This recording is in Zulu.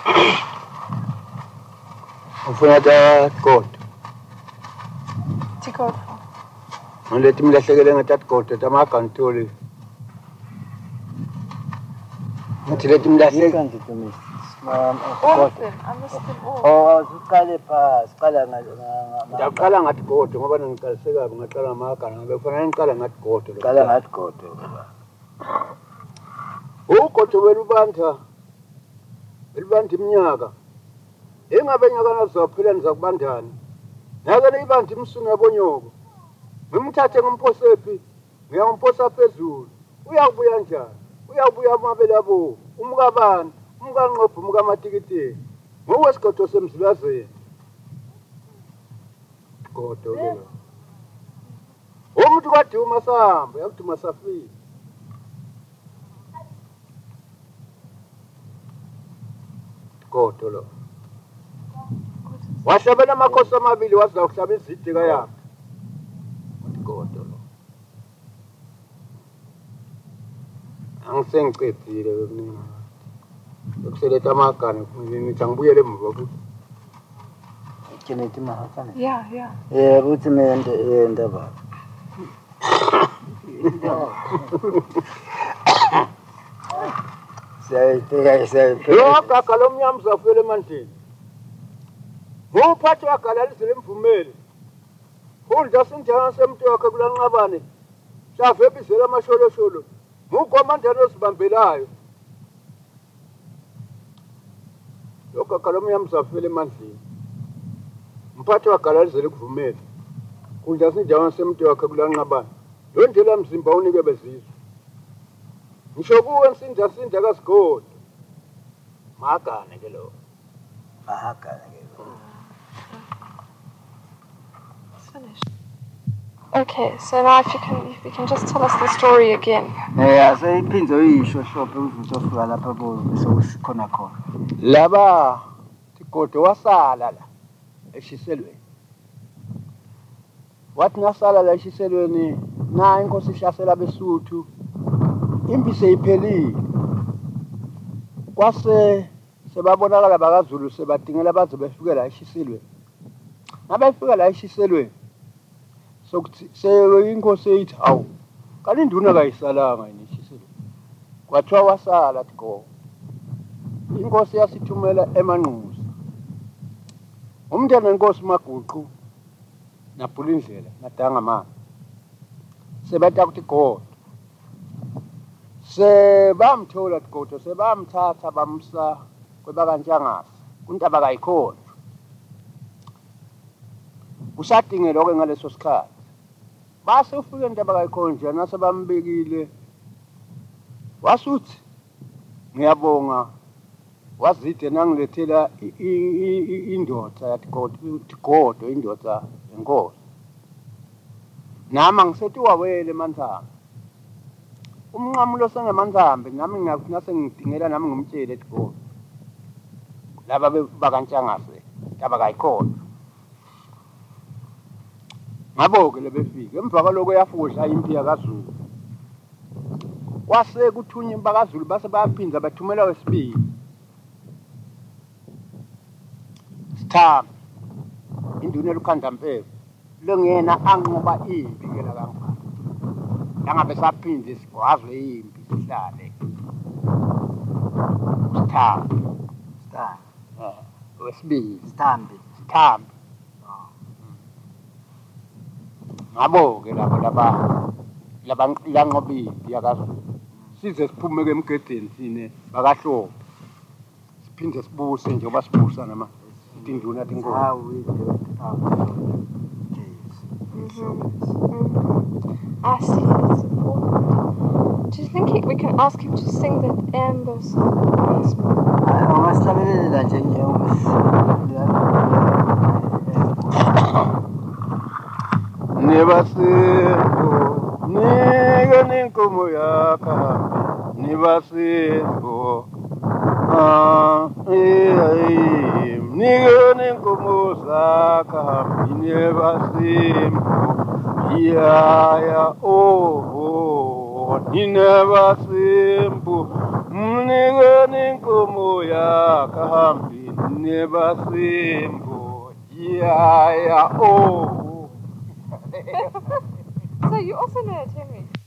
ufuna tagodo tigodo ngalethi milahlekele ngatagodo tamagantoli ngithi lethi milahlekele kanti Thomas all of them I missed them all uqale phasi ngaqala ngathi godo ngoba ngiqalise kabi ngaqala amagana ngabe kufanele ngiqala ngathi godo qala ngathi godo ugodo welubandla iminyaka engabe nyaka nazophila nizakubandani yake leyibandla imsuna yabonyoko ngimthathe ngimphosephi ngiyamposa phezulu uyakubuya njani uyakubuya amabele abo umkabani umkanqopho umkamatikiti ngokwesigodo semzilazeni godo ke lo umuntu kwaduma sahamba yakuduma safika godo lo wahlabela amakhosi amabili waza ukuhlaba izidi kayaphi godo lo angisengiqedile bekuningi yokuseletha amagana ngithi angibuyele emuva futhi Kennedy Mahakane yeah uthi ndaba Yogaka lomnyama uzafela emandleni. Nguphathi wagalalisile imvumeli. Kundla sinjana semuntu wakhe kulanqabane. Hlave ebizela amasholosholo. Ngukomandana osibambelayo. Yogaka lomnyama uzafela emandleni. Mphathi wagalalisile imvumeli. Kundla sinjana semuntu wakhe kulanqabane. Londela mzimba unike bezizwe. Ngisho kuwe nsinda kasigodi. Mahakane ke lo. It's finished. Okay, so now if you can just tell us the story again. Seyiphindze uyisho hlophe uzofika lapha sokusikhona khona. Laba tigodo wasala la eshiselweni. Wathi nasala la eshiselweni na inkosi ishasela beSuthu. Impi seyiphelile. Kwase sebabonakala bakaZulu sebadingela baze befike la eshiselweni. Nabefika la eshiselweni sokuthi inkosi eyithi awu kanti induna kayisalanga yini eshiselweni. Kwathiwa wasala tigo. Inkosi yasithumela emanquza. Umntana wenkosi Maguqu naBhulindlela nadanga mama. Sebata kuthi God. Sebamthola tigodo sebamthatha bamsa kwebakanjangasi kuntaba kayikhona. Usadingela ke ngaleso sikhathi. Base ufike intaba kayikhona nje nasebambekile. Wasuthi ngiyabonga wazide nangilethela indoda yatigodo indoda enkosi. Nama ngisethi wawele manthamba. Umnqamulo sengemanzambe nami ngase ngidingela nami ngumtshele tigodo. Laba bakantshangase taba kayikhona. Ngabo-ke lebefika emva kwaloko yafuhla impi yakaZulu. Kwase kuthunya bakaZulu base bayaphinda bathumela wesibili. Sithambi induna elukhanda mpepho lengena anqoba impi ke la kangaka. Langabe saphinde sigwazwe impi sihlale. Sithambi. Wesibili Sithambi. Ngabo-ke laba lanqoba impi yakaZulu. Size siphume ke emgedeni sine bakahlobo. Siphinde sibuse njengoba sibusa nama induna tinkosi. I see, that's important. Do you think we can ask him to sing that Amber song? Ungahlabelela nje Nibasimbo, nika ninkomo yakha, nibasimbo. Nika ninkomo zakha, nibasimbo. Yeah, oh, nibasimbo. mnikeni nkomo yakahambi nebasimbo yaya oh. So you also know it, Henry?